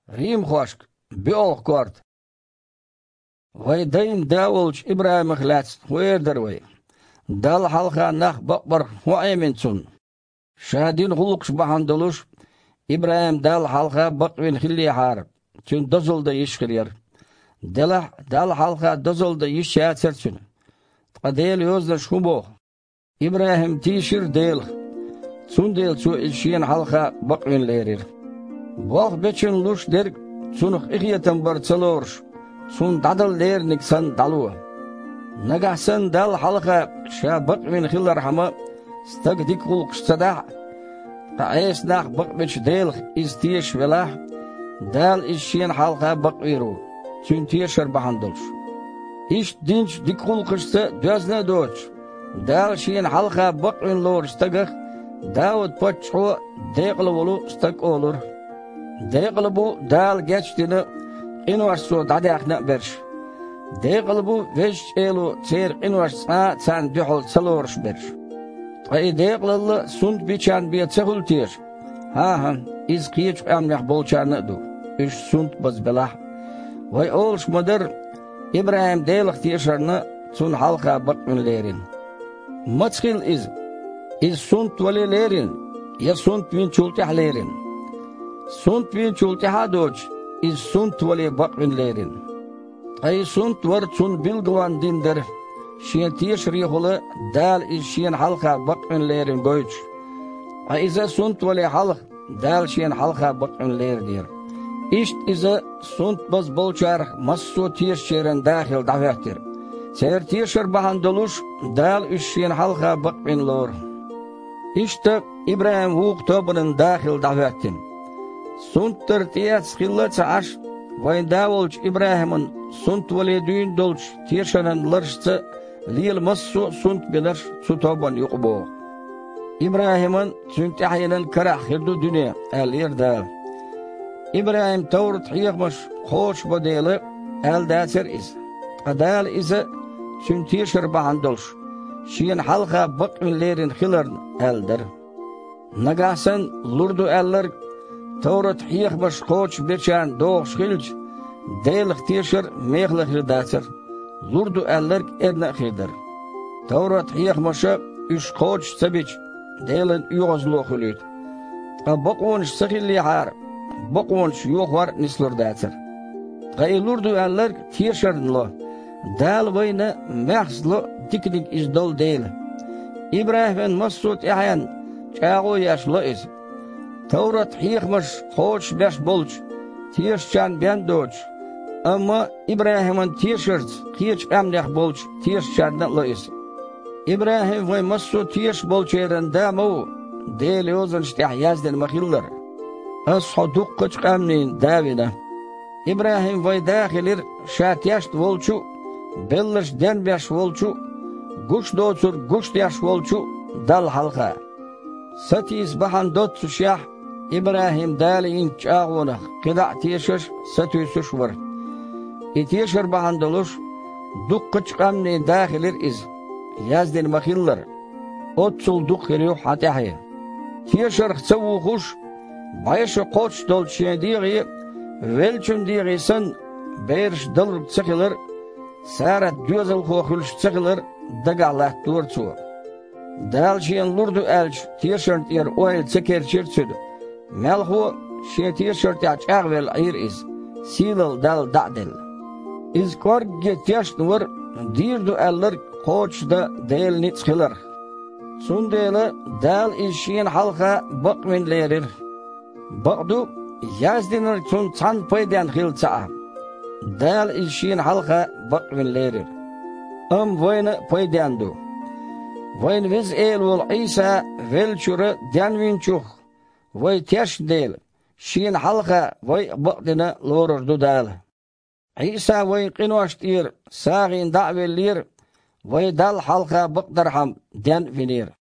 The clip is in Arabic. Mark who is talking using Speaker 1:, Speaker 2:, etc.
Speaker 1: ريم خوشك بيول كورت وي دين داولش إبراهيم خلاتس وير دروي دال حلقة نخ بقبر وعيمن سن شادين غلقش بحندلوش إبراهيم دال حلقة بقوين خلي حارب تون دزل دا يشخرير دال حلقة دزل دا يشاتر سن قديل يوزن شخبوخ إبراهيم تيشير ديل سن ديل سو إلشين حلقة بقوين ليرير بوخ بيچن لوش درگ سنخ إخيتن برسلورش سن دادل ليرنك سن دالوه نگحسن دال حلقة شا بقوين خل رحمة ستق ديك قلقش صداح قعيس ناخ بقبش ديلخ إزتيش ولاح دال إشين حلقة بقويرو سن تيشر بحندلش إيش دينش ديك قلقش دوزنا دوش دال شين حلقة بقوين لور استقخ داود بچو ديقلولو استق أولور ديقلبو دال geçtiğini üniversite dadakna berş. Deqlbu veş elu çer üniversite sen dühol salorş berş. Ay deqllı sund biçan bir çehultir. Ha iz qiç amyaq bolçanı du. Üç sund baz belah. Vay olş modar İbrahim deqlıq tişarını sun halqa baqınlerin. Matskil iz sund valelerin ya sund bin çultihlerin. Sund bin çultihadoç iz sund vale baqınlerin. Ay sund var sun bilgwan dindir. Şien tişrihulu dal iz şien halqa baqınlerin goyç. Ay iza sund vale halq dal şien halqa baqınlerdir. İşt iza sund baz bolçar massu tişeren dahil davettir. Ser tişer bahandoluş dal iz şien halqa baqınlor. İşte İbrahim huq tobunun dahil davettin. Suntur tiyats khillatsa ash vayn davolch İbrahim'in sunt valedüğün dolç tiyşanan larşsa liyel massu sunt bilar sutoban yuqbo. İbrahim'in süntahiyelen karah hirdu dünya el yerda. İbrahim tavrat hiyakmaş hoş bodeli el daser iz. Qadal iza süntiyşir bahandolş. Şiyen halqa baqinlerin khilarn eldir. Nagahsan lurdu eller Taurat hiyakbaş koç beçan doğuş khilç deylik tişir meyhlik ridacer lurdu eller edna khidar Taurat hiyakmaşa üç koç sabiç deylin yuğazlu khilüt baqonş sakhilli har baqonş yoq var nislur dacer lurdu eller tişirnlo dal vayna mahslu dikdik izdol deyl İbrahim Masud yahan çağu yaşlı is Taurat hiyakmaş hoş beş bolç, tiyşcan ben doç. Ama İbrahim'in tiyşirt, hiç emnek bolç, tiyşcandan lois. İbrahim ve masu tiyş bolçerin damu, deyli ozun ştih yazden makhillar. Asha duqqıç qamnin davina. İbrahim ve dahilir şatiyasht volçu, belliş den beş volçu, guş doçur, guş yaş volçu, dal halqa. Satiz bahan dotsu şah, İbrahim daliin çağuna qida tiyşiş satüsüş var. İtiyşir bahandoluş duqqıç qamni dahilir iz. Yazdin makhillar. Otsul duqqiriu hatahi. Tiyşir xsavuxuş bayşı qoç dolçediği velçüm diğisin berş dalr çıkılır. Sarat gözül xoxulş çıkılır dagala turçu. Dalşiyen lurdu elç tiyşir yer oil çeker çirçüdü. Melhu şetiye şörtyaç ağvel ayır iz. Silal dal da'del. İz korge tyaş nur dirdu eller koçda del nit khilar. Sundele dal işin halqa baqminlerir. Baqdu yazdinir sun çan paydan khilça. Dal işin halqa baqminlerir. Vayna paydandu. Vayn viz el ol İsa velçura danvinçuh. Vay tyaş del, şiin halqa vay baqdina lorurdu dal. İsa vay qinoştir, sağin da'vellir, vay dal halqa baqdarham den vinir.